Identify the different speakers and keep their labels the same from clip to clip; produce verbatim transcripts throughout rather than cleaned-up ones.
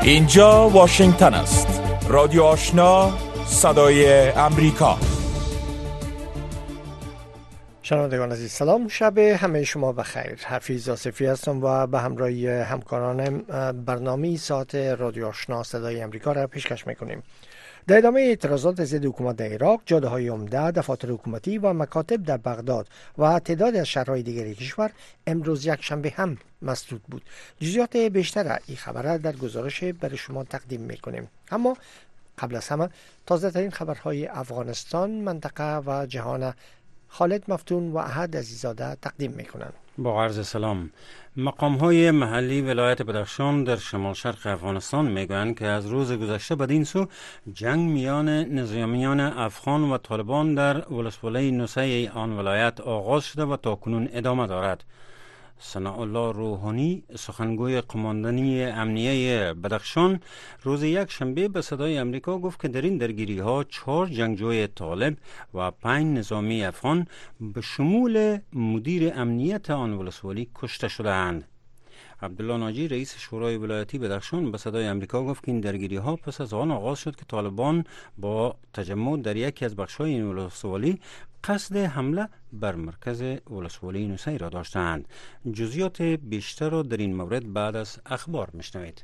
Speaker 1: اینجا واشنگتن است. رادیو آشنا، صدای امریکا.
Speaker 2: شنوندگان عزیز سلام، شب همه شما بخیر. حفیظ آصفی هستم و به همراهی همکارانم برنامه ساعت رادیو آشنا صدای امریکا را پیشکش میکنیم. در ادامه اعتراضات ضد حکومت در عراق، جاده‌های عمده، دفاتر حکومتی و مکاتب در بغداد و تعداد از شهرهای دیگر کشور امروز یک شنبه هم مسدود بود. جزئیات بیشتر این خبر در گزارش برای شما تقدیم میکنیم. اما قبل از همه تازه ترین خبرهای افغانستان، منطقه و جهان خالد مفتون و احد عزیزاده تقدیم میکنند.
Speaker 3: با عرض سلام. مقام‌های محلی ولایت بدخشان در شمال شرق افغانستان میگویند که از روز گذشته بدین سو جنگ میان نظامیان افغان و طالبان در ولسوالی نوسه آن ولایت آغاز شده و تاکنون ادامه دارد. ثناء الله روحانی، سخنگوی قماندانی امنیه بدخشان، روز یک شنبه به صدای امریکا گفت که در این درگیری ها چهار جنگجوی طالب و پنج نظامی افغان به شمول مدیر امنیت آن ولسوالی کشته شده‌اند. عبدالله ناجی، رئیس شورای ولایتی بدخشان، به صدای امریکا گفت که این درگیری ها پس از آن آغاز شد که طالبان با تجمع در یکی از بخش‌های این ولسوالی قصد حمله بر مرکز ولسوالی نوسه را داشتند. جزئیات بیشتر را در این مورد بعد از اخبار میشنوید.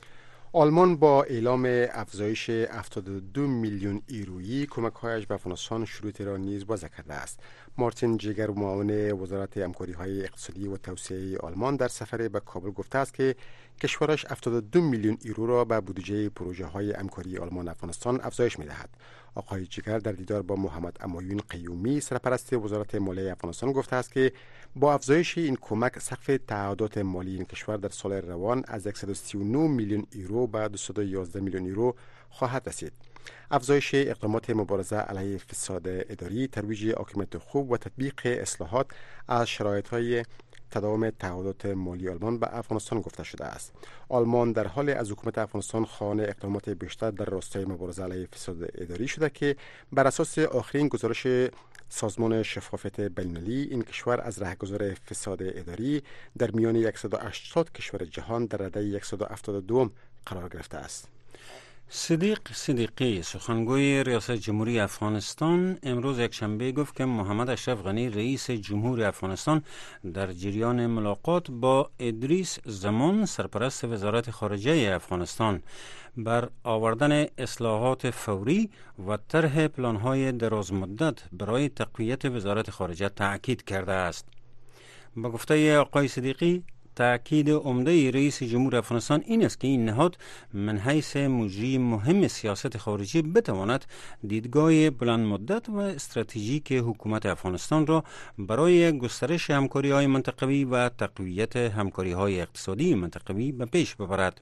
Speaker 4: آلمان با اعلام افزایش هفتاد و دو میلیون یورویی کمک‌هایش به افغانستان شروط را نیز وضع کرده است. مارتین جگر، معاون وزارت همکاری‌های اقتصادی و توسعه آلمان، در سفر به کابل گفته است که کشورش هفتاد و دو میلیون یورو را به بودجه پروژه‌های همکاری آلمان افغانستان افزایش می‌دهد. آقای جگر در دیدار با محمد امایون قیومی، سرپرست وزارت مالیه افغانستان، گفته است که با افزایش این کمک سقف تعهدات مالی این کشور در سال روان از صد و سی و نه میلیون یورو به دویست و یازده میلیون یورو خواهد رسید. افزایش اقدامات مبارزه علیه فساد اداری، ترویج حاکمیت خوب و تطبیق اصلاحات از شرایط‌های تداوم تعهدات مالی آلمان به افغانستان گفته شده است. آلمان در حال از حکومت افغانستان خواهان اقدامات بیشتر در راستای مبارزه علیه فساد اداری شده که بر اساس آخرین گزارش سازمان شفافیت بین‌المللی، این کشور از رهگذار فساد اداری در میان صد و هشتاد کشور جهان در رده صد و هفتاد و دو قرار گرفته است.
Speaker 3: صدیق صدیقی، سخنگوی ریاست جمهوری افغانستان، امروز یک شنبه گفت که محمد اشرف غنی، رئیس جمهور افغانستان، در جریان ملاقات با ادریس زمان، سرپرست وزارت خارجه افغانستان، بر آوردن اصلاحات فوری و طرح پلان‌های درازمدت برای تقویت وزارت خارجه تأکید کرده است. با گفته آقای صدیقی، تأکید عمده رئیس جمهور افغانستان این است که این نهاد من حیث مجری مهم سیاست خارجی بتواند دیدگاه بلند مدت و استراتژیک حکومت افغانستان را برای گسترش همکاری‌های منطقوی و تقویت همکاری‌های اقتصادی منطقوی به پیش ببرد.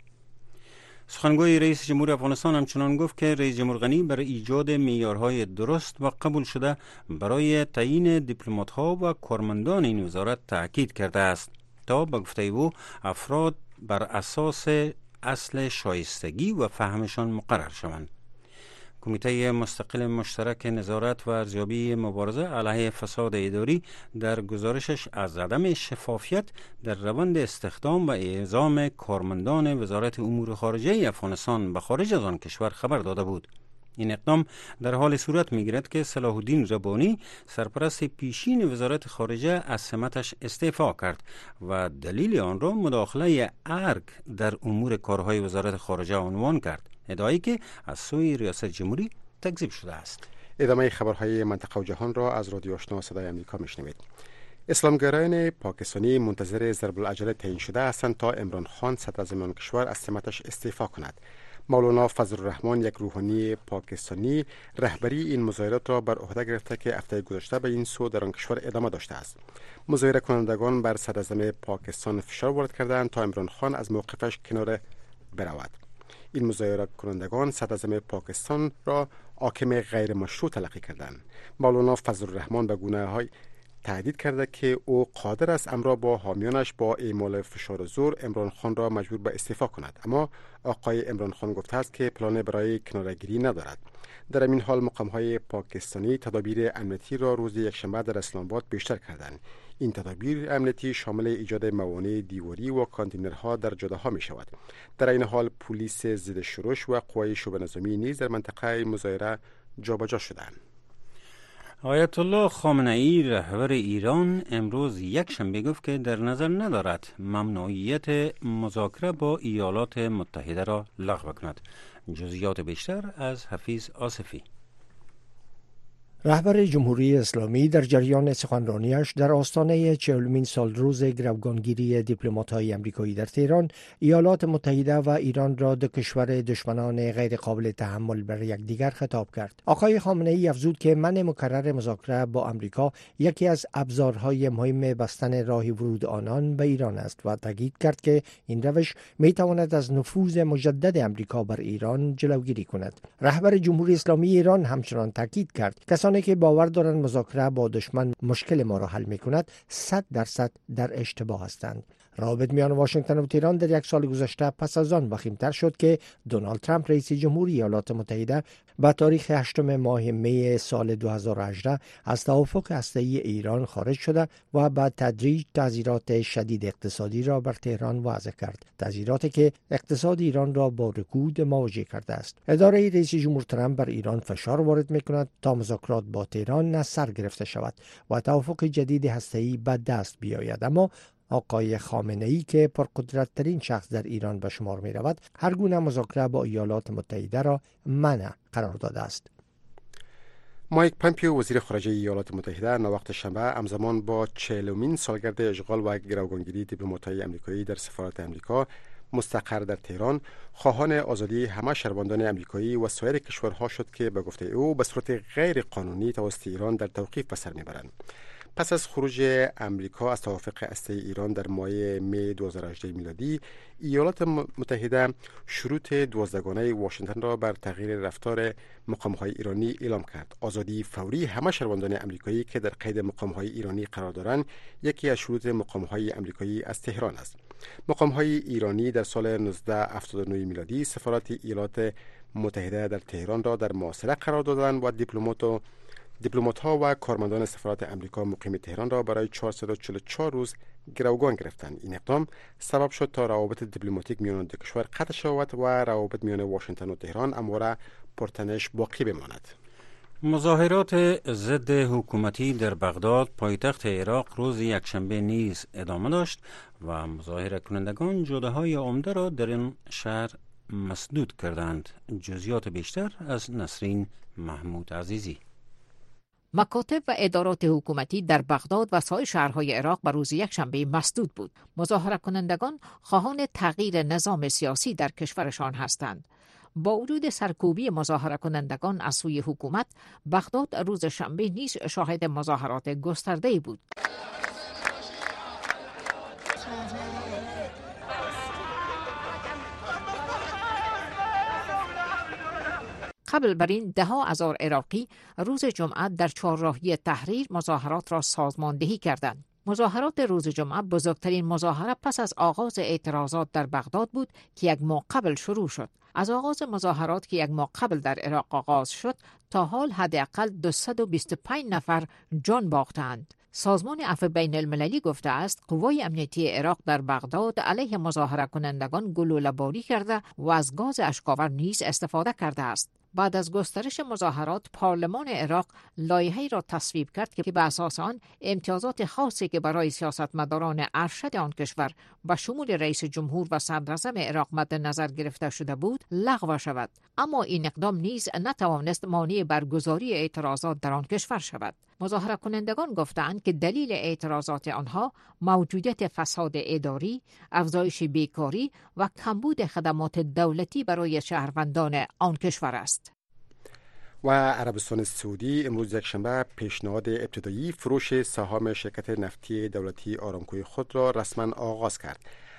Speaker 3: سخنگوی رئیس جمهور افغانستان همچنان گفت که رئیس جمهور غنی بر ایجاد معیارهای درست و قبول شده برای تعیین دیپلمات‌ها و کارمندان این وزارت تأکید کرده است تا به گفته او افراد بر اساس اصل شایستگی و فهمشان مقرر شوند. کمیته مستقل مشترک نظارت و ارزیابی مبارزه علیه فساد اداری در گزارشش از عدم شفافیت در روند استخدام و اعزام کارمندان وزارت امور خارجه افغانستان به خارج از آن کشور خبر داده بود. این اقدام در حال صورت می‌گیرد که صلاح الدین ربانی، سرپرست پیشین وزارت خارجه، از سمتش استعفا کرد و دلیل آن را مداخله ارگ در امور کارهای وزارت خارجه عنوان کرد، ادعایی که از سوی ریاست جمهوری تکذیب شده است.
Speaker 4: ادامه خبرهای منطقه و جهان را از رادیو آشنا صدای آمریکا میشنوید. اسلامگرایان پاکستانی منتظر ضرب العجله تعیین شده هستند تا عمران خان، صدراعظم آن کشور، از سمتش استعفا کند. مولانا فضل الرحمن، یک روحانی پاکستانی، رهبری این مظاهرات را بر عهده گرفته که هفته گذشته به این سو در آن کشور ادامه داشته است. مظاهره کنندگان بر صدراعظم پاکستان فشار وارد کردند تا عمران خان از موقفش کنار برود. این مظاهره کنندگان صدراعظم پاکستان را حاکم غیر مشروع تلقی کردند. مولانا فضل الرحمن به گونه‌های تهدید کرده که او قادر است امرا با حامیانش با اعمال فشار زور عمران خان را مجبور به استعفا کند، اما آقای عمران خان گفته است که پلان برای کناره‌گیری ندارد. در این حال مقام‌های پاکستانی تدابیر امنیتی را روز یکشنبه در اسلام آباد بیشتر کردند. این تدابیر امنیتی شامل ایجاد موانع دیواری و کانتینرها در جاده‌ها می شود. در این حال پلیس ضد شورش و قوای شعب نظامی نیز در منطقه مظاهره جابجا شدند.
Speaker 3: آیت الله خامنه ای رهبر ایران امروز یک شنبه گفت که در نظر ندارد ممنوعیت مذاکره با ایالات متحده را لغو کند. جزئیات بیشتر از حفیظ آصفی.
Speaker 2: رهبر جمهوری اسلامی در جریان سخنرانیش در آستانه چهلمین سالروز گروگانگیری دیپلمات‌های آمریکایی در تهران، ایالات متحده و ایران را دو کشور دشمنان غیر قابل تحمل بر یکدیگر خطاب کرد. آقای خامنه ای افزود که منع مکرر مذاکره با آمریکا یکی از ابزارهای مهم بستن راه ورود آنان به ایران است و تاکید کرد که این روش می تواند از نفوذ مجدد آمریکا بر ایران جلوگیری کند. رهبر جمهوری اسلامی ایران همچنان تاکید کرد کسانی که باور دارند مذاکره با دشمن مشکل ما را حل می کند صد درصد در اشتباه هستند. روابط میان واشنگتن و تهران در یک سال گذشته پس از آن وخیم‌تر شد که دونالد ترامپ رئیس جمهوری ایالات متحده با تاریخ هشتم ماه می سال دو هزار و هجده از توافق هسته‌ای ایران خارج شده و با تدریج تعزیرات شدید اقتصادی را بر تهران وضع کرد. تعزیراتی که اقتصاد ایران را با رکود مواجه کرده است. اداره رئیس جمهور ترامپ بر ایران فشار وارد می‌کند تا مذاکرات با تهران نه سر گرفته شود و توافق جدید هسته‌ای به دست بیاید. اما آقای خامنه ای که پرقدرت‌ترین شخص در ایران به شمار می رود، هر گونه مذاکره با ایالات متحده را منع قرار داده است.
Speaker 4: مایک پامپیو وزیر خارجه ایالات متحده ناوقت شنبه همزمان با چهلمین سالگرد اشغال و گروگانگیری دیپلمات‌های آمریکایی در سفارت آمریکا مستقر در تهران خواهان آزادی همه شهروندان آمریکایی و سایر کشورها شد که به گفته او به صورت غیر قانونی توسط ایران در توقیف به سر میبرند. پس از خروج امریکا از توافق هسته‌ای ایران در ماه می دو هزار و هجده میلادی، ایالات متحده شروط دوازدهگانه واشنگتن را بر تغییر رفتار مقام‌های ایرانی اعلام کرد. آزادی فوری همه شهروندان آمریکایی که در قید مقام‌های ایرانی قرار دارند یکی از شروط مقام‌های آمریکایی از تهران است. مقام‌های ایرانی در سال نوزده هفتاد و نه میلادی سفارت ایالات متحده در تهران را در محاصره قرار دادند و دیپلمات دیپلمات‌ها و کارمندان سفارت آمریکا مقیم تهران را برای چهارصد و چهل و چهار روز گروگان گرفتند. این اقدام سبب شد تا روابط دیپلماتیک میان دو کشور قطع شود و روابط میان واشنگتن و تهران همواره پرتنش باقی بماند.
Speaker 3: مظاهرات ضد حکومتی در بغداد پایتخت عراق روز یکشنبه نیز ادامه داشت و مظاهره کنندگان جاده‌های عمده را در این شهر مسدود کردند. جزئیات بیشتر از نسرین محمود عزیزی.
Speaker 5: مکاتب و ادارات حکومتی در بغداد و سایر شهرهای عراق بر روز یکشنبه مسدود بود. مظاهره کنندگان خواهان تغییر نظام سیاسی در کشورشان هستند. با وجود سرکوبی مظاهره کنندگان از سوی حکومت، بغداد روز شنبه نیز شاهد مظاهرات گسترده‌ای بود. قبل بر این ده ها هزار عراقی روز جمعه در چهارراهی تحریر مظاهرات را سازماندهی کردند. مظاهرات روز جمعه بزرگترین مظاهره پس از آغاز اعتراضات در بغداد بود که یک ماه قبل شروع شد. از آغاز مظاهرات که یک ماه قبل در عراق آغاز شد تا حال حداقل دویست و بیست و پنج نفر جان باختند. سازمان عفو بین المللی گفته است قوای امنیتی عراق در بغداد علیه مظاهره کنندگان گلوله‌باری کرده و از گاز اشک‌آور نیز استفاده کرده است. بعد از گسترش مظاهرات، پارلمان عراق لایحه‌ای را تصویب کرد که به اساس آن امتیازات خاصی که برای سیاستمداران ارشد آن کشور به شمول رئیس جمهور و صدراعظم عراق مد نظر گرفته شده بود لغو شود. اما این اقدام نیز نتوانست مانع برگزاری اعتراضات در آن کشور شود. مظاهره کنندگان گفتند که دلیل اعتراضات آنها موجودیت فساد اداری، افزایش بیکاری و کمبود خدمات دولتی برای شهروندان آن کشور است.
Speaker 4: و عربستان سعودی امروز یکشنبه پیشنهاد ابتدایی فروش سهام شرکت نفتی دولتی آرامکوی خود را رسما آغاز کرد.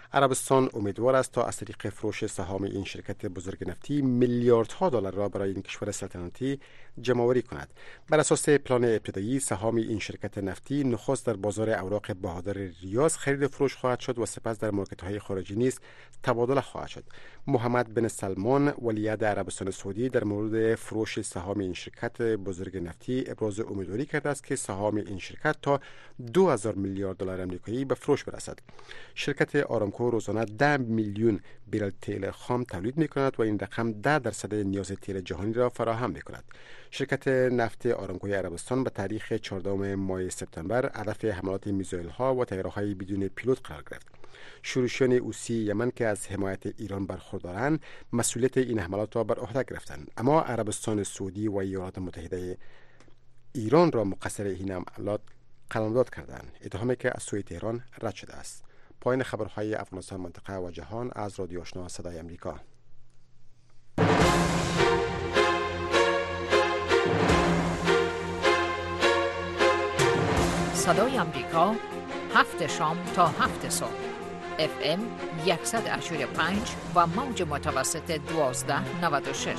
Speaker 4: عربستان امیدوار است تا از طریق فروش سهام این شرکت بزرگ نفتی میلیاردها دلار را برای این کشور سلطنتی جمع‌آوری کند. بر اساس پلان ابتدایی سهام این شرکت نفتی نخست در بازار اوراق بهادار ریاض خرید و فروش خواهد شد و سپس در مارکت‌های خارجی نیز تبادله خواهد شد. محمد بن سلمان ولیعهد عربستان سعودی در مورد فروش سهام این شرکت بزرگ نفتی ابراز امیدواری کرده است که سهام این شرکت تا دو هزار میلیارد دلار آمریکایی به فروش برسد. شرکت آرامکو روزانه ده میلیون برل تیل خام تولید می‌کند و این رقم ده درصد نیاز تیل جهانی را فراهم می‌کند. شرکت نفت آرامکوی عربستان به تاریخ چهاردهم ماه سپتامبر هدف حملات میزایل‌ها و طیاره‌های بدون پیلوت قرار گرفت. شورشیان اوسی یمن که از حمایت ایران برخوردارند مسئولیت این حملات را بر عهده گرفتند، اما عربستان سعودی و ایالات متحده ایران را مقصر این حملات قلمداد کردند، اتهامی که از سوی تهران رد شده است. پایان خبرهای افغانستان، منطقه و جهان از رادیو آشنا صدای امریکا.
Speaker 5: صدای امریکا، هفت شام تا هفت صبح، اف ام صد و هشتاد و پنج و موج متوسط دوازده نود و شش.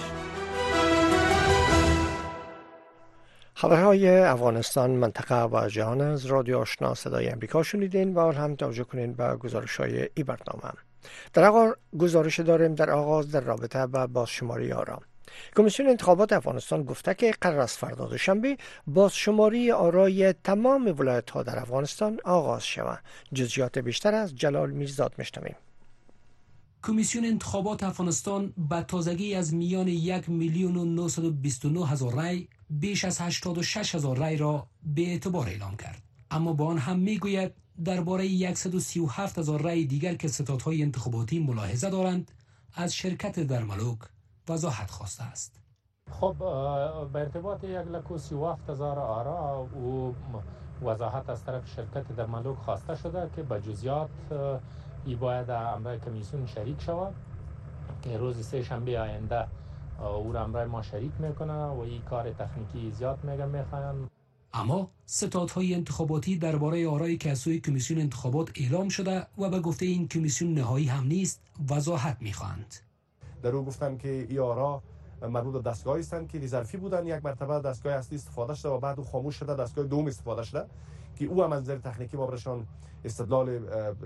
Speaker 2: خبرهای افغانستان، منطقه و جهان از رادیو آشنا صدای امریکا شنیدین و هم توجه کنین به گزارش‌های این برنامه. در آغاز گزارش داریم در آغاز در رابطه با بازشماری آرا. کمیسیون انتخابات افغانستان گفته که قرار است فردا دوشنبه بازشماری آرای تمام ولایت‌ها در افغانستان آغاز شود. جزئیات بیشتر از جلال میرزاد میشنویم.
Speaker 6: کمیسیون انتخابات افغانستان با تازگی از میان یک میلیون و نهصد و بیست و نه هزار رای بیش از هشتاد و شش هزار رای را به اعتبار اعلام کرد، اما با آن هم میگوید درباره صد و سی و هفت هزار رای دیگر که ستادهای انتخاباتی ملاحظه دارند از شرکت در ملوک وضاحت خواسته است.
Speaker 7: خب به ارتباط یک لک و سی و هفت هزار آرا و وضاحت از طرف شرکت در ملوک خواسته شده که به جزئیات ای باید امرای کمیسیون شریک شود که روز سه شنبه آینده او را امرای ما شریک میکنه و این کار تکنیکی زیاد میگه میخواین.
Speaker 6: اما ستادهای انتخاباتی درباره آرایی که از سوی کمیسیون انتخابات اعلام شده و به گفته این کمیسیون نهایی هم نیست وضاحت میخواهند.
Speaker 8: در او گفتن که ای آرا مربوط به دستگاهی هستند که ظرفی بودن، یک مرتبه دستگاه اصلی استفاده شده و بعد او خاموش شده، دستگاه دوم استفاده شده که او هم از نظر تکنیکی ما برشان استدلال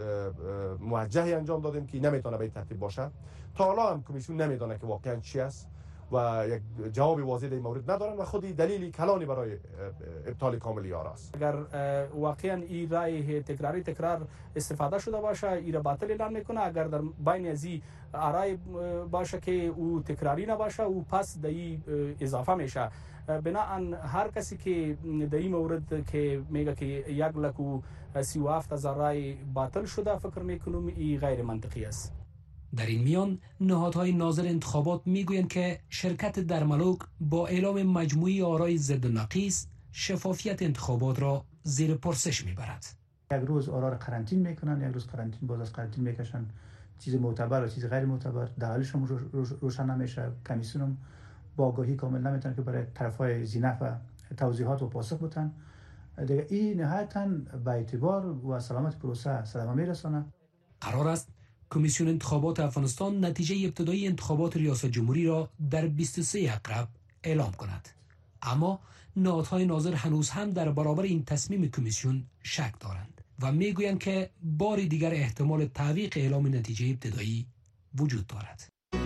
Speaker 8: موجهی انجام دادیم که نمیتونه به این ترتیب باشه. تا حالا هم کمیسیون نمیدونه که واقعا چی است و یک جواب واضح در این مورد ندارن و خودی دلیلی کلانی برای ابطال کاملی آرا است.
Speaker 9: اگر واقعا این رای تکراری تکرار استفاده شده باشه این را باطل اعلام میکنه، اگر در بین از این آرای باشه که او تکراری نباشه او پس در این اضافه میشه. بنابراین هر کسی که در این مورد که میگه که یک لک و سی و هفت هزار رای باطل شده فکر میکنم این غیر منطقی است.
Speaker 6: در این میان نهادهای ناظر انتخابات میگویند که شرکت در ملوک با اعلام مجموعی آرای ضد نقیص شفافیت انتخابات را زیر پرسش میبرد.
Speaker 10: یک روز آرا را قرنطین میکنن، یک روز قرنطین باز از قرنطین میکشن، چیز معتبر و چیز غیر معتبر دلیلش هم روشن نمیشه. کمیسیون هم با آگاهی کامل نمیتونه که برای طرفای زینف و توضیحات و پاسخ بتن. دیگه این نهایتاً به اعتبار و سلامت پروسه صدمه میرسونه.
Speaker 6: قرار است کمیسیون انتخابات افغانستان نتیجه ابتدایی انتخابات ریاست جمهوری را در بیست و سه اکرب اعلام کند، اما نهادهای ناظر هنوز هم در برابر این تصمیم کمیسیون شک دارند و میگویند که بار دیگر احتمال تعویق اعلام نتیجه ابتدایی وجود دارد.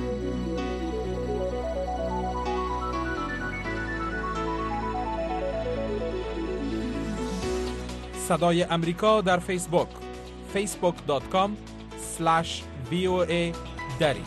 Speaker 1: صدای امریکا در فیسبوک فیسبوک دات کام اسلش وی او ای دری.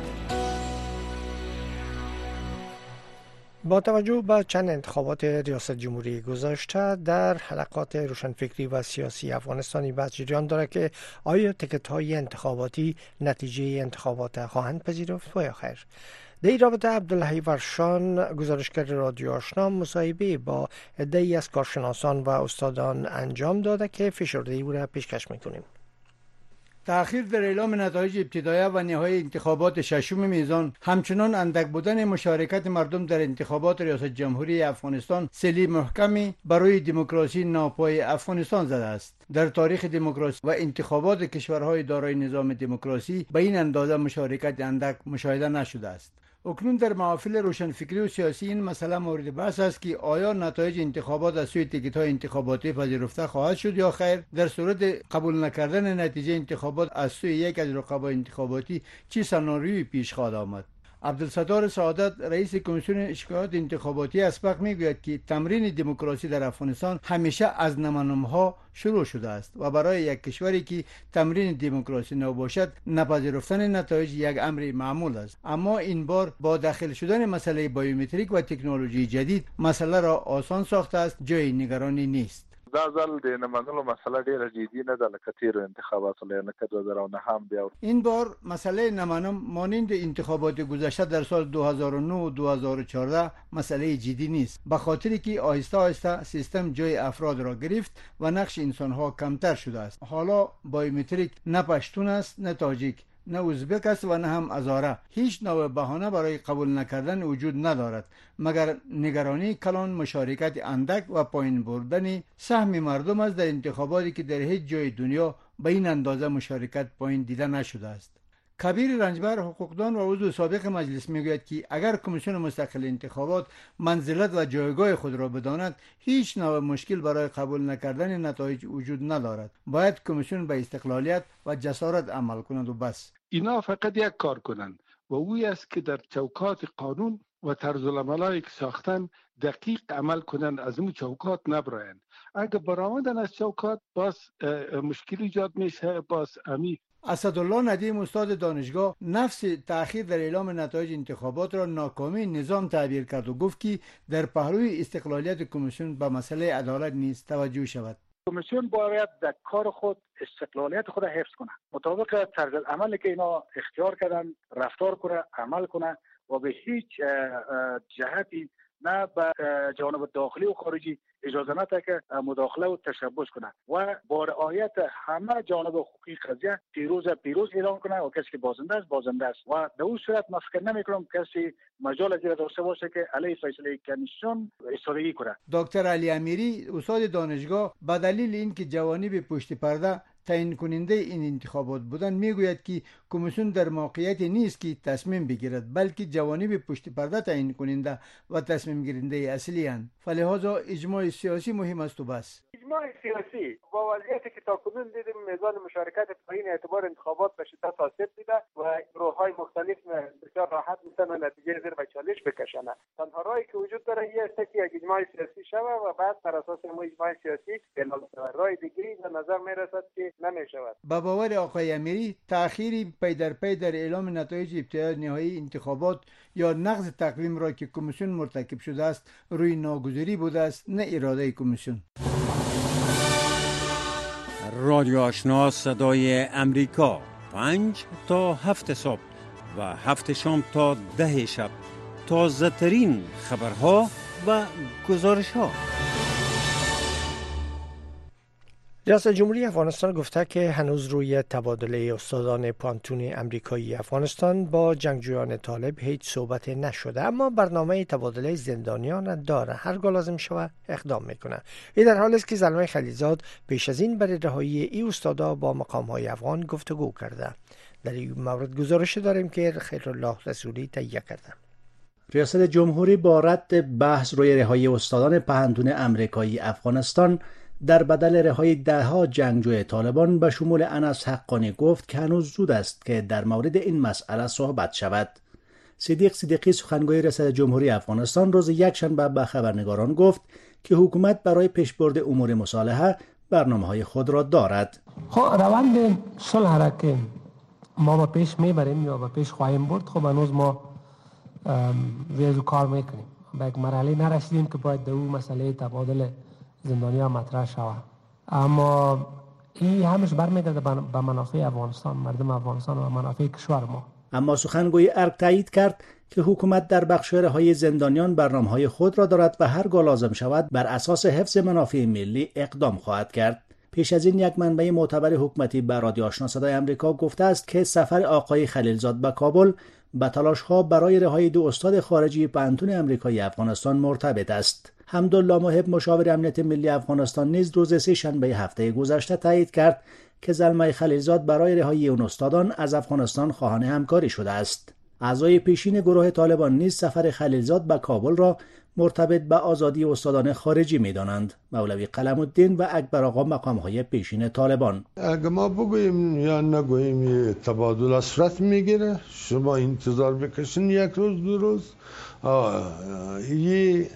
Speaker 2: با توجه به چند انتخابات ریاست جمهوری گذشته در حلقات روشنفکری و سیاسی افغانستانی بحث جریان داره که آیا تکت های انتخاباتی نتیجه انتخابات خواهند پذیرفت و یا خیر. در این رابطه عبدالحی ورشان گزارشگر رادیو آشنا مصاحبه با عده‌ای از کارشناسان و استادان انجام داده که فشرده او را پیشکش میکنیم.
Speaker 11: تأخیر در اعلام نتایج ابتدایی و نهایی انتخابات ششم میزان، همچنان اندک بودن مشارکت مردم در انتخابات ریاست جمهوری افغانستان سیلی محکمی برای دموکراسی ناپای افغانستان زده است. در تاریخ دموکراسی و انتخابات کشورهای دارای نظام دموکراسی به این اندازه مشارکت اندک مشاهده نشده است. اکنون در محافل روشنفکری و سیاسی این مسئله مورد بحث است که آیا نتایج انتخابات از سوی تکیت‌های انتخاباتی پذیرفته خواهد شد یا خیر. در صورت قبول نکردن نتیجه انتخابات از سوی یک از رقبای انتخاباتی چه سناریویی پیش خواهد آمد؟ عبدالستار سعادت رئیس کمیسیون شکایات انتخاباتی اسبق میگوید که تمرین دموکراسی در افغانستان همیشه از نمانم‌ها شروع شده است و برای یک کشوری که تمرین دموکراسی نباشد نپذیرفتن نتایج یک امر معمول است. اما این بار با داخل شدن مسئله بایومتریک و تکنولوژی جدید مسئله را آسان ساخته است، جای نگرانی نیست.
Speaker 12: دا ځل د نمنلو مسله ډیره جدي نه ده لکه تیرو انتخاباتو لکه دو هزار و نه هم بیا.
Speaker 11: این بار مسئله نمنم مانند انتخابات گذشته در سال دو هزار و نه و دو هزار و چهارده مسئله جدی نیست، به خاطری که آهسته آهسته سیستم جای افراد را گرفت و نقش انسانها کمتر شده است. حالا بایومتریک نه پشتون است نه تاجیک نه ازبک است و نه هم هزاره. هیچ نوع بهانه برای قبول نکردن وجود ندارد مگر نگرانی کلان مشارکت اندک و پایین بردن سهم مردم است در انتخاباتی که در هیچ جای دنیا به این اندازه مشارکت پایین دیده نشده است. کبیر رنجبر حقوقدان و عضو سابق مجلس میگوید که اگر کمیسیون مستقل انتخابات منزلت و جایگاه خود را بداند هیچ نوع مشکل برای قبول نکردن نتایج وجود ندارد. باید کمیسیون به استقلالیت و جسارت عمل کند و بس.
Speaker 13: اینا فقط یک کار کنند و اوی است که در چوکات قانون و طرز العملایی که ساختن دقیق عمل کنند، از اون چوکات نبرایند. اگر برآمدن از چوکات باز مشکل ایجاد میشه. باز امی
Speaker 11: اسدالله ندیم استاد دانشگاه نفس تأخیر در اعلام نتایج انتخابات را ناکامی نظام تعبیر کرد و گفت که در پهلوی استقلالیت کمیسیون به مسئله عدالت نیز توجه شود.
Speaker 14: کمیسیون باید در کار خود استقلالیت خود حفظ کنه، مطابق طرز عملی که اینا اختیار کردن رفتار کنه، عمل کنه و به هیچ جهتی نه به جانب داخلی و خارجی اجازه نده که مداخله و تشبث کنه و با رعایت همه جانب حقوقی قضیه پیروز پیروز اعلام کنه و کسی که بازنده است بازنده است. و در اون صورت من فکر نمی‌کنم کسی مجال از داشته باشه که علیه فیصله کمیسیون ایستادگی کنه.
Speaker 11: دکتر علی امیری استاد دانشگاه به دلیل اینکه جوانب پشت پرده تعیین کننده این انتخابات بودن میگوید که کمیسیون در موقعیتی نیست که تصمیم بگیرد، بلکه جوانب پشت پرده تعیین کننده و تصمیم گیرنده اصلی اند. فلهذا اجماع سیاسی مهم است و بس.
Speaker 15: اجماع سیاسی با وضعیتی که تاکنون دیدیم میزان مشارکت پایین اعتبار انتخابات به شدت آسیب دیده و گروه‌های مختلف بسیار راحت میتونن نتیجه زیر به چالش بکشند. تنها راهی که وجود داره یه است که یک اجماع سیاسی شود و بعد بر اساس اون اجماع سیاسی اعلام شود. راه دیگری به نظر میرسد که نمیشود.
Speaker 11: با باور آقای امیری تأخیری پی در پی در اعلام نتایج ابتدایی نهایی انتخابات یا نقض تقویم را که کمیسیون مرتکب شده است روی ناگزیری بوده است نه اراده کمیسیون.
Speaker 3: رادیو آشنا صدای امریکا پنج تا هفت صبح و هفت شام تا ده شب تازه ترین خبرها و گزارش ها.
Speaker 2: ریاست جمهوری افغانستان گفته که هنوز روی تبادله استادان پانتون امریکایی افغانستان با جنگجویان طالب هیچ صحبت نشده، اما برنامه تبادله زندانیان داره. هرگاه لازم شود اقدام میکنه. این در حالی است که زلمه خلیزاد پیش از این برای رهایی این استادا با مقام‌های افغان گفتگو کرده. در این مورد گزارش داریم که خیرالله رسولی تهیه کرده.
Speaker 16: ریاست جمهوری با رد بحث روی رهایی استادان پانتون امریکایی افغانستان در بدل رهایی دهها جنگجوی طالبان به شمول انس حقانی گفت که هنوز زود است که در مورد این مسئله صحبت شود. صدیق صدیقی سخنگوی ریاست جمهوری افغانستان روز یکشنبه به خبرنگاران گفت که حکومت برای پیشبرد امور مصالحه برنامه‌های خود را دارد.
Speaker 17: خب روند صلح را که ما به پیش میبریم یا به پیش خواهیم برد، خب هنوز ما ویزو کار میکنیم. به یک مرحله نرسیدیم که باید در اون مسئله تبادل زندانیان مطرح شود، اما این همش برمیگرده به منافع افغانستان، مردم افغانستان و منافع کشور ما.
Speaker 16: اما سخنگوی ارگ تایید کرد که حکومت در بخش رهایی زندانیان برنامه‌های خود را دارد و هرگاه لازم شود بر اساس حفظ منافع ملی اقدام خواهد کرد. پیش از این یک منبع معتبر حکومتی به رادیو آشنا صدای آمریکا گفته است که سفر آقای خلیلزاد به کابل به تلاش‌ها برای رهایی دو استاد خارجی پنهان آمریکایی افغانستان مرتبط است. حمدالله محب مشاور امنیت ملی افغانستان نیز روز سه شنبه هفته گذشته تایید کرد که زلمه خلیلزاد برای رهایی اون استادان از افغانستان خواهان همکاری شده است. اعضای پیشین گروه طالبان نیز سفر خلیلزاد به کابل را مرتبط به آزادی استادان خارجی می‌دانند. مولوی قلم الدین و اکبر آقا مقام‌های پیشین طالبان:
Speaker 18: اگه ما بگوییم یا نگوییم تبادل صورت میگیره، شما انتظار بکشین یک روز دو روز، این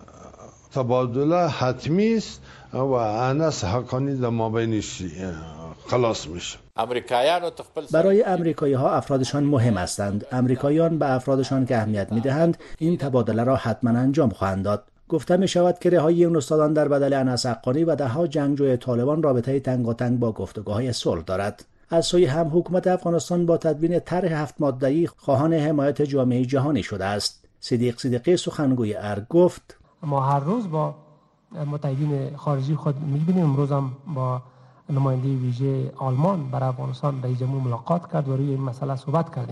Speaker 18: تبادل حتمی است و انس حقانی در مابینش خلاص میشه.
Speaker 16: برای امریکایی ها افرادشان مهم هستند. امریکاییان به افرادشان که اهمیت میدهند این تبادله را حتما انجام خواهند داد. گفته می شود که رهایی این استادان در بدل انس حقانی و دهها جنگجوی طالبان رابطه تنگاتنگ با گفتگوهای صلح دارد. از سوی هم حکومت افغانستان با تدوین طرح هفت ماده‌ای خواهان حمایت جامعه جهانی شده است. صدیق صدیقی سخنگوی ارگ گفت:
Speaker 17: ما هر روز با متحدین خارجی خود می‌بینیم. امروز هم با نماینده ویژه آلمان برای افغانستان رئیس جمهور ملاقات کرد و روی این مسئله صحبت کردیم.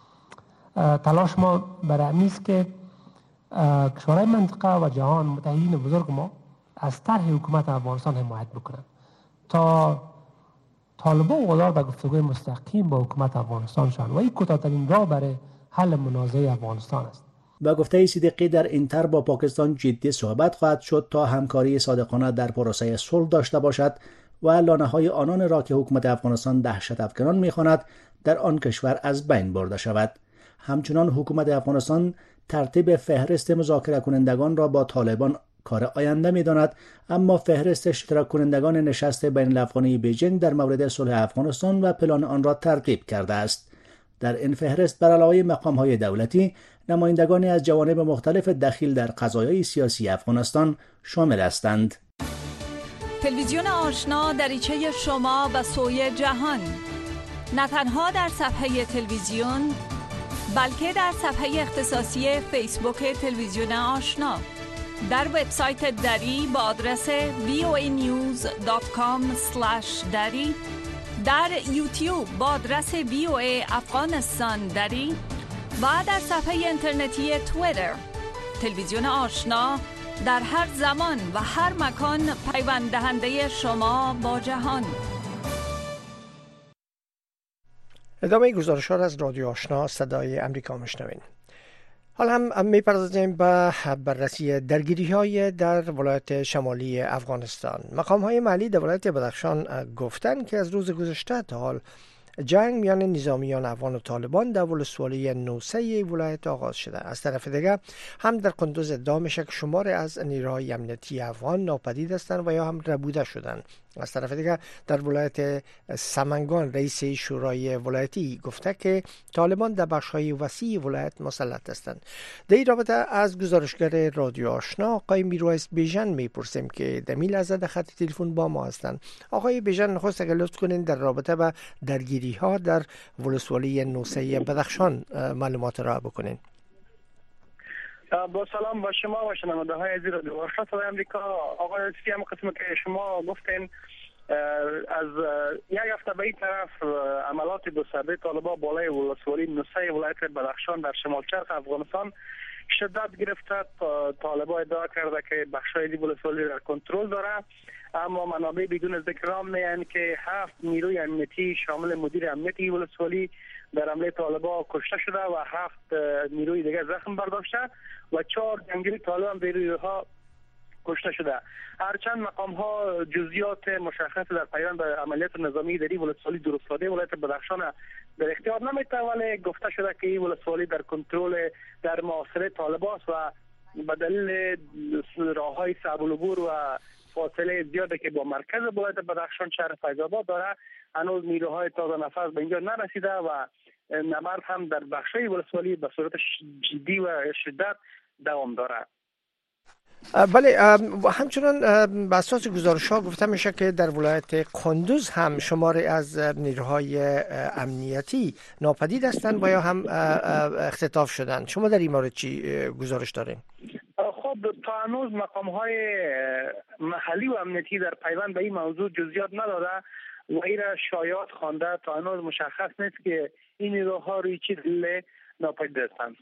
Speaker 17: تلاش ما برای این است که کشورهای منطقه و جهان، متحدین بزرگ ما، از طرح حکومت افغانستان حمایت بکنند تا طالبان وادار به گفتگوی مستقیم با حکومت افغانستان شوند و این کوتاه‌ترین راه برای حل منازعه افغانستان است.
Speaker 16: با گفته صدیقی در این طرح با پاکستان جدی صحبت خواهد شد تا همکاری صادقانه در پروسه صلح داشته باشد و لانه‌های آنان را که حکومت افغانستان دهشت افکنان می‌خواند در آن کشور از بین برده شود. همچنان حکومت افغانستان ترتیب فهرست مذاکره کنندگان را با طالبان کار آینده می‌داند، اما فهرست اشتراک کنندگان نشست بین الافغانی بیجینگ در مورد صلح افغانستان و پلان آن را ترتیب کرده است. در این فهرست بر علاوه مقام‌های دولتی، نمایندگانی از جوانب مختلف دخیل در قضایای سیاسی افغانستان شامل هستند.
Speaker 19: تلویزیون آشنا دریچه شما به سوی جهان، نه تنها در صفحه تلویزیون بلکه در صفحه اختصاصی فیسبوک تلویزیون آشنا، در وبسایت دری با آدرس وی او ای نیوز دات کام اسلش دری، در یوتیوب با آدرس وی او ای افغانستان دری و در صفحه اینترنتی توییتر. تلویزیون آشنا در هر زمان و هر مکان پیوند دهنده شما با جهان.
Speaker 2: ادامه گزارش ها از رادیو آشنا صدای امریکا میشنوین. حالا هم میپردازیم به بررسی درگیری های در ولایت شمالی افغانستان. مقام های محلی در ولایت بدخشان گفتند که از روز گذشته تا حال جنگ میان نظامیان افغان و طالبان در ولسوالی نوسه ولایت آغاز شده. از طرف دیگر هم در قندوز ادعا میشه که شمار از نیروهای امنیتی افغان ناپدید هستند و یا هم ربوده شدند. از طرف دیگر در ولایت سمنگان رئیس شورای ولایتی گفته که طالبان در بخش‌های وسیع ولایت مسلط هستند. در این رابطه از گزارشگر رادیو آشنا آقای میرویس بیژن میپرسیم که در این لحظه در خط تلفن با ما هستند. آقای بیژن، نخست اگر لطف کنین در رابطه با درگیری ها در ولسوالی نوسه بدخشان معلومات را بکنین.
Speaker 20: با سلام با شما و شنونده های عزیز رادیو آشنا صدای آمریکا. آقای سی هم قسمی که شما گفتین، از یک هفته به این طرف عملات دو سرده طالبان بالای ولسوالی نوسه ولایت بدخشان در شمال شرق افغانستان شدت گرفته. طالبان ادعا کرده که بخشای دی ولسوالی را کنترل داره، اما منابع بدون ذکر نام میگن که هفت نیروی امنیتی شامل مدیر امنیتی ولسوالی در حمله طالبان کشته شده و هفت نیروی دیگر زخم برداشته و چهار جنگجوی طالبان به نیروها کشته شده. هرچند مقام ها جزئیات مشخص در پیوند به عملیات نظامی در ولسوالی درستاده ولایت بدخشان در اختیار نمیده، ولی گفته شده که این ولسوالی در کنترل در محاصره طالبان است و به دلیل راههای صعب العبور و فاصله زیاده که با مرکز ولایت بدخشان شهر فیض آباد داره، هنوز نیروهای تازه نفس به اینجا نرسیده و نبرد هم در بخشای ولسوالی به صورت جدی و شدت دوام داره.
Speaker 2: بله، همچنان به اساس گزارش ها گفته میشه که در ولایت قندوز هم شماری از نیروهای امنیتی ناپدید هستند و یا هم اختطاف شدند. شما در این مورد چی گزارش دارین؟
Speaker 20: خب خب تا هنوز مقام های محلی و امنیتی در پیوند به این موضوع جزئیات نداده و این را شایعات خوانده. تا هنوز مشخص نیست که این نیروها روی چه دلیل ناپدید هستند.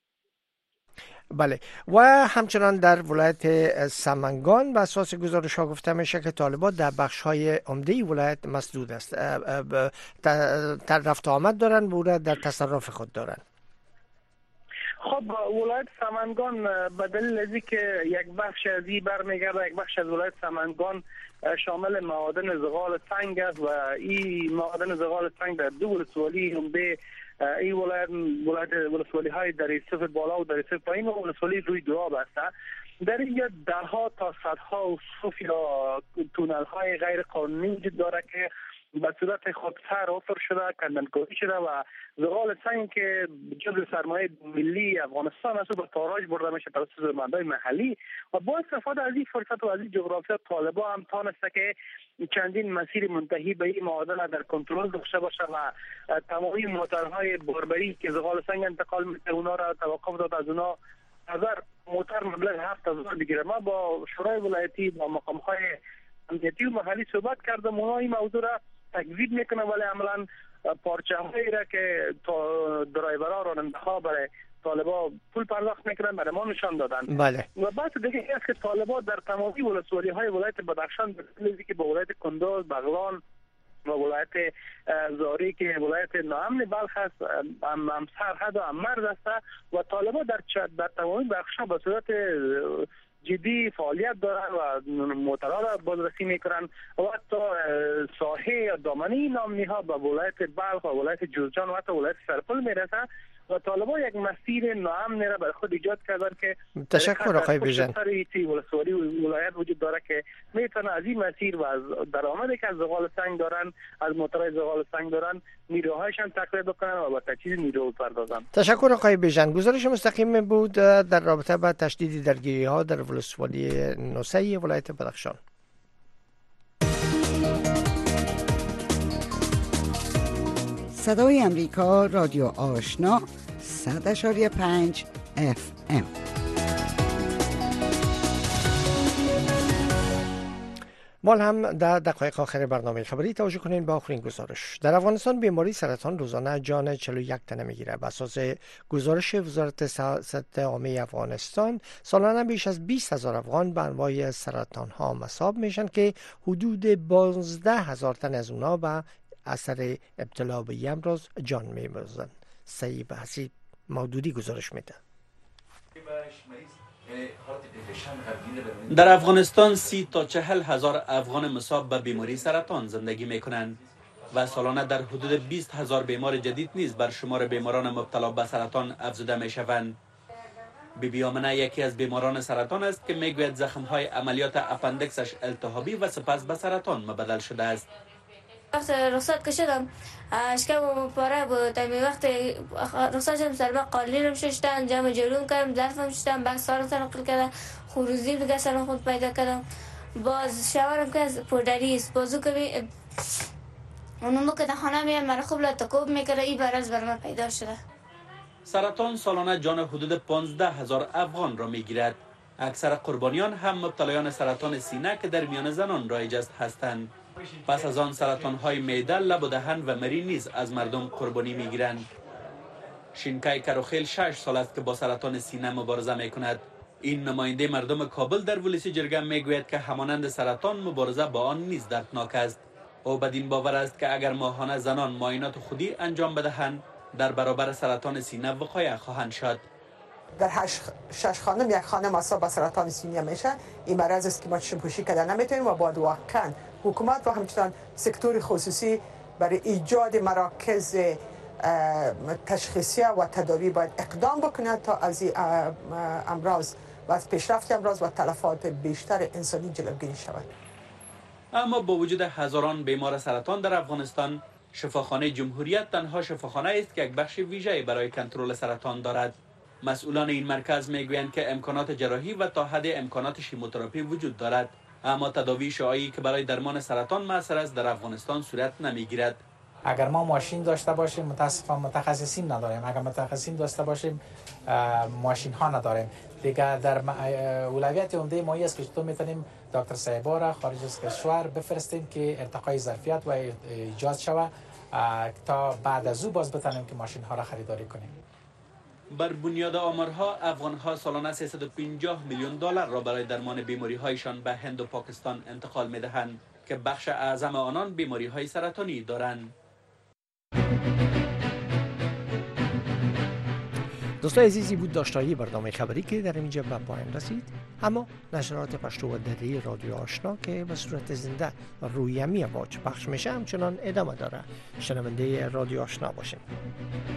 Speaker 2: بله، و همچنان در ولایت سمنگان به اساس گزارش ها گفته میشه که طالبان در بخش های عمده ولایت مسدود است، در رفت آمد دارن و در تصرف خود دارن.
Speaker 20: خب ولایت سمنگان به دلیل از که یک بخش از این برمیگرده، یک بخش از ولایت سمنگان شامل معادن زغال سنگ است و این معادن زغال سنگ در دو ولسوالی عمده این ولایت ولایت ولسوالی های در صف بالا و در صف پایین و ولسوالی روی دواب است. در اینجا دهها تا صدها و صف یا تونل های غیر قانونی وجود داره که به صورت خودسر آفر شده، کندنکاری شده و زغال سنگ که جزو سرمایه ملی افغانستان است و به تاراج برده میشه توسط مردای محلی و با استفاده از این فرصت و از این جغرافیا طالبان هم تانسته که چندین مسیر منتهی به این معادن در کنترل داشته باشه و تمامی موترهای باربری که زغال سنگ انتقال میده اونا را توقف داد. از اونا نظر موتر مبلغ هفت هزار بگیره. ما با شورای ولایتی با مقام های امنیتی و محلی صحبت کردم، اونا این موضوع را تکذیب میکنه ولی عملا پارچه هایی را که درایورها راننده ها برای طالبان پول پرداخت میکنن برای ما نشان دادن.
Speaker 2: بله.
Speaker 20: و بعد دیگه این است که طالبان در تمامی ولسوالی های ولایت بدخشان به که با ولایت کندوز، بغلان و ولایت زاری که ولایت ناامن بلخ است، هم سرحد و هم مرز است و طالبان در در تمامی بخش‌ها به صورت جدی فعالیت دارن و موترها را بازرسی میکنن و حتی ساحه یا دامنه نامنی ها به ولایت بلخ و ولایت جوزجان و حتی ولایت سرپل میرسن و طالبان یک مسیر ناامن را برای خود ایجاد کردن که
Speaker 2: تشکر آقای بیژن.
Speaker 20: ولسوالی ولایت وجود داره که میتونه از این مسیر و از درآمدی که از زغال سنگ دارن، از موترهای زغال سنگ دارن، نیروهایشان تقویت بکنن و با تجهیز نیرو بپردازن.
Speaker 2: تشکر آقای بیژن. گزارش مستقیم بود در رابطه با تشدید درگیری ها در ولسوالی نوسه ولایت بدخشان.
Speaker 21: صدای امریکا، رادیو آشنا، صد اشاری پنج اف ام.
Speaker 2: ما هم در دقایق آخر برنامه خبری توجه کنین به آخرین گزارش. در افغانستان بیماری سرطان روزانه جان چهل و یک تن میگیره. بر اساس گزارش وزارت صحت عامه افغانستان سالانه بیش از بیست هزار افغان به انواع سرطان ها مصاب میشن که حدود پانزده هزار تن از اونها به اثر ابتلا به این امراض جان میبازن. سعید حسیب مودودی گزارش میده.
Speaker 22: در افغانستان سی تا چهل هزار افغان مصاب به بیماری سرطان زندگی میکنند و سالانه در حدود بیست هزار بیمار جدید نیز بر شمار بیماران مبتلا به سرطان افزوده میشوند. بی بی آمنه یکی از بیماران سرطان است که میگوید زخم‌های عملیات اپندکسش التهابی و سپس به سرطان مبدل شده است.
Speaker 23: وقت رخصت کشیدم اشکم پاره بود. تمی وقت رخصت شدم سرما قالینم ششتن جمع جلوم کردم ظرفم شدم بعد سارم تنقل کردم خروزی دیگه سرم خود پیدا کردم. باز شوارم که از پودری است بازو که اونمو که در خانه میام من خوب لطکوب میکره این برز بر من پیدا شده.
Speaker 22: سرطان سالانه جان حدود پانزده هزار افغان را میگیرد. اکثر قربانیان هم مبتلایان سرطان سینه که در میان زنان رایج است هستند. پس از آن سرطان های معده، لب و دهن و مری نیز از مردم قربانی میگیرند. شینکای کروخیل شش سال است که با سرطان سینه مبارزه میکند. این نماینده مردم کابل در ولسی جرگه میگوید که همانند سرطان مبارزه با آن نیز دردناک است. او بدین باور است که اگر ماهانه زنان معاینات خودی انجام بدهند در برابر سرطان سینه وقایع خواهند شد.
Speaker 24: در هشت شش خانم یک خانم مصاب به سرطان سینه میشه. این مرض است که ما چشم پوشی کردن نمیتونیم و باید واقعا حکومت و همچنان سکتور خصوصی برای ایجاد مراکز تشخیصی و تداوی باید اقدام بکنه تا از این امراض و از پیشرفت امراض و تلفات بیشتر انسانی جلوگیری شود.
Speaker 22: اما با وجود هزاران بیمار سرطان در افغانستان، شفاخانه جمهوریت تنها شفاخانه است که یک بخش ویژه برای کنترل سرطان دارد. مسئولان این مرکز میگویند که امکانات جراحی و تا حد امکانات شیموتراپی وجود دارد، اما تداوی شعاعی که برای درمان سرطان مؤثر است در افغانستان صورت نمیگیرد.
Speaker 4: اگر ما ماشین داشته باشیم متاسفانه متخصصین نداریم، اگر متخصصین داشته باشیم ماشین ها نداریم دیگه. در اولویت عمده ما است که تو میتونیم دکتر صاحبا را خارج از کشور بفرستیم که ارتقای ظرفیت و ایجاد شود تا بعد از او باز بتونیم که ماشین ها را خریداری کنیم.
Speaker 22: بر بنیاد آمارها افغان ها سالانه سیصد و پنجاه میلیون دلار را برای درمان بیماری هایشان به هند و پاکستان انتقال می دهند که بخش اعظم آنان بیماری های سرطانی دارند.
Speaker 2: دوستان عزیزی بود داشتایی برنامه خبری که در اینجا به پایان رسید. اما نشرات پشتو و دری رادیو آشنا که به صورت زنده روی امی واج پخش میشه همچنان ادامه داره. شنونده رادیو آشنا باشین.